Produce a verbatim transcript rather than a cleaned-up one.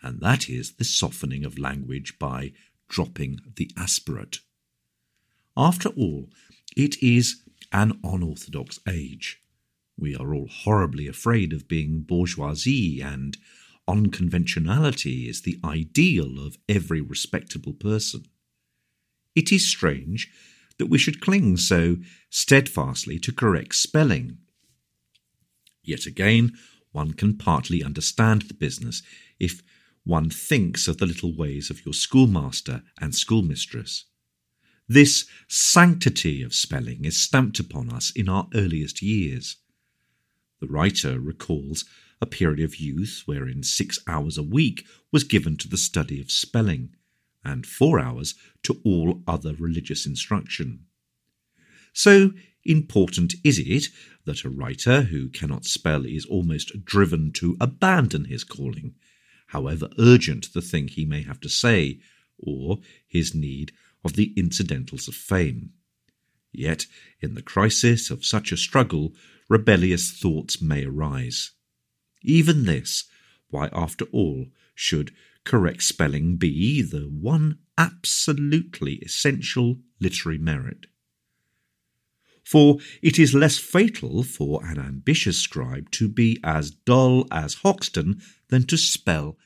and that is the softening of language by dropping the aspirate. After all, it is an unorthodox age. We are all horribly afraid of being bourgeoisie, and unconventionality is the ideal of every respectable person. It is strange that we should cling so steadfastly to correct spelling. Yet again, one can partly understand the business if one thinks of the little ways of your schoolmaster and schoolmistress. This sanctity of spelling is stamped upon us in our earliest years. The writer recalls a period of youth wherein six hours a week was given to the study of spelling, and four hours to all other religious instruction. So important is it that a writer who cannot spell is almost driven to abandon his calling, however urgent the thing he may have to say, or his need of the incidentals of fame. Yet, in the crisis of such a struggle, rebellious thoughts may arise. Even this, why after all should correct spelling be the one absolutely essential literary merit? For it is less fatal for an ambitious scribe to be as dull as Hoxton than to spell